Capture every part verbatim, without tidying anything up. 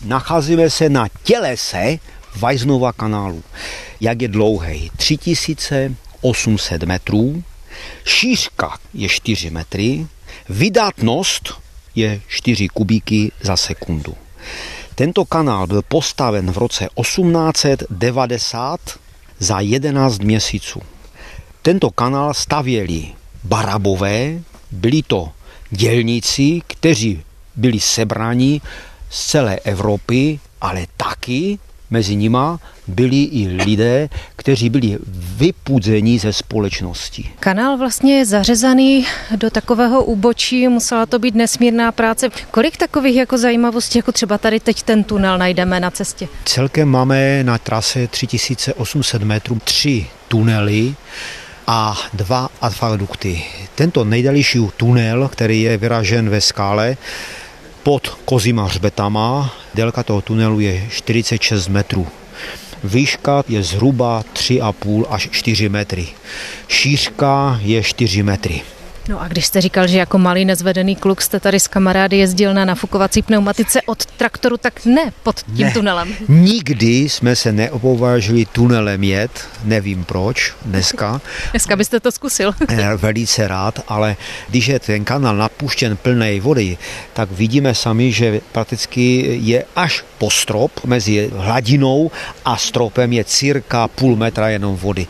nacházíme se na tělese Weissenova kanálu. Jak je dlouhý? tři tisíce osm set metrů, šířka je čtyři metry, vydatnost je čtyři kubíky za sekundu. Tento kanál byl postaven v roce osmnáct set devadesát za jedenáct měsíců. Tento kanál stavěli Barabové, byli to dělníci, kteří byli sebraní z celé Evropy, ale taky mezi nima byli i lidé, kteří byli vypudzeni ze společnosti. Kanál vlastně je zařezaný do takového úbočí, musela to být nesmírná práce. Kolik takových jako zajímavostí, jako třeba tady teď ten tunel najdeme na cestě? Celkem máme na trase tři tisíce osm set metrů tři tunely a dva akvadukty. Tento nejdelší tunel, který je vyražen ve skále pod Kozíma hřbetama, délka toho tunelu je čtyřicet šest metrů. Výška je zhruba tři a půl až čtyři metry. Šířka je čtyři metry. No a když jste říkal, že jako malý nezvedený kluk jste tady s kamarády jezdil na nafukovací pneumatice od traktoru, tak ne pod tím ne, tunelem. Nikdy jsme se neopovážili tunelem jet, nevím proč, dneska. Dneska byste to zkusil. Velice rád, ale když je ten kanál napuštěn plnej vody, tak vidíme sami, že prakticky je až po strop, mezi hladinou a stropem je cirka půl metra jenom vody.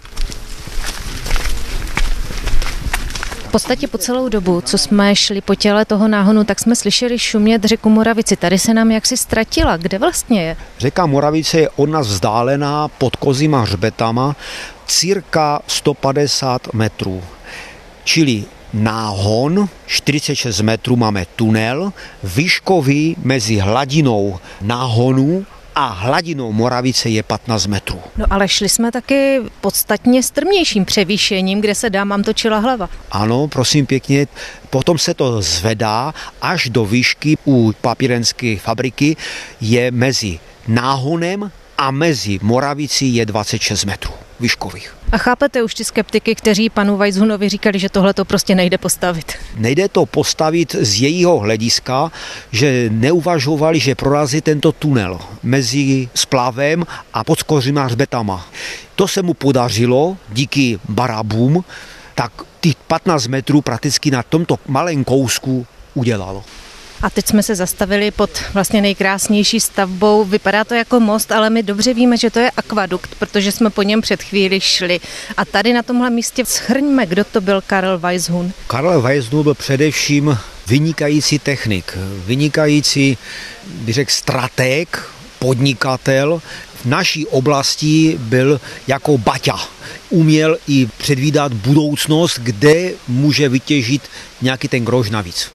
V podstatě po celou dobu, co jsme šli po těle toho náhonu, tak jsme slyšeli šumět řeku Moravici. Tady se nám jaksi ztratila. Kde vlastně je? Řeka Moravice je od nás vzdálená pod Kozíma hřbetama cirka sto padesát metrů. Čili náhon, čtyřicet šest metrů máme tunel, výškový mezi hladinou náhonu a hladinou Moravice je patnáct metrů. No ale šli jsme taky podstatně strmějším převýšením, kde se dámám točila hlava. Ano, prosím pěkně, potom se to zvedá až do výšky u papírenské fabriky, je mezi náhonem a mezi Moravicí je dvacet šest metrů výškových. A chápete už ty skeptiky, kteří panu Weishunovi říkali, že tohle to prostě nejde postavit? Nejde to postavit z jejího hlediska, že neuvažovali, že prorazí tento tunel mezi splavem a pod Kozíma hřbetama. To se mu podařilo díky Barabům, tak těch patnáct metrů prakticky na tomto malém kousku udělalo. A teď jsme se zastavili pod vlastně nejkrásnější stavbou. Vypadá to jako most, ale my dobře víme, že to je akvadukt, protože jsme po něm před chvíli šli. A tady na tomhle místě shrňme, kdo to byl Karel Weisshun. Karel Weisshun byl především vynikající technik, vynikající, bych řekl, stratég, podnikatel. V naší oblasti byl jako Baťa. Uměl i předvídat budoucnost, kde může vytěžit nějaký ten groš navíc.